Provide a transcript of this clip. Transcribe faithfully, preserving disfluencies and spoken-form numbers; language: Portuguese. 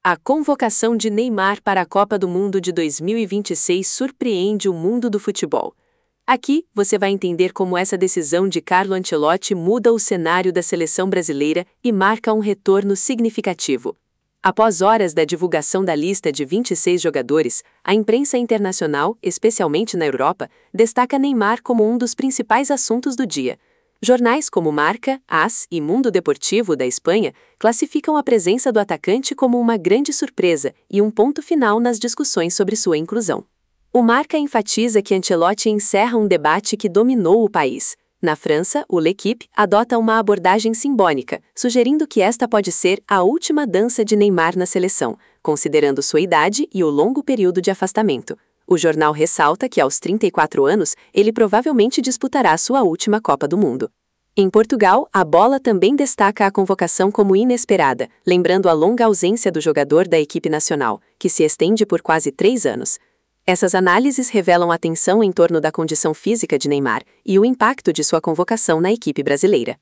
A convocação de Neymar para a Copa do Mundo de dois mil e vinte e seis surpreende o mundo do futebol. Aqui, você vai entender como essa decisão de Carlo Ancelotti muda o cenário da seleção brasileira e marca um retorno significativo. Após horas da divulgação da lista de vinte e seis jogadores, a imprensa internacional, especialmente na Europa, destaca Neymar como um dos principais assuntos do dia. Jornais como Marca, AS e Mundo Deportivo da Espanha classificam a presença do atacante como uma grande surpresa e um ponto final nas discussões sobre sua inclusão. O Marca enfatiza que Ancelotti encerra um debate que dominou o país. Na França, o L'Équipe adota uma abordagem simbólica, sugerindo que esta pode ser a última dança de Neymar na seleção, considerando sua idade e o longo período de afastamento. O jornal ressalta que, aos trinta e quatro anos, ele provavelmente disputará sua última Copa do Mundo. Em Portugal, a Bola também destaca a convocação como inesperada, lembrando a longa ausência do jogador da equipe nacional, que se estende por quase três anos. Essas análises revelam a tensão em torno da condição física de Neymar e o impacto de sua convocação na equipe brasileira.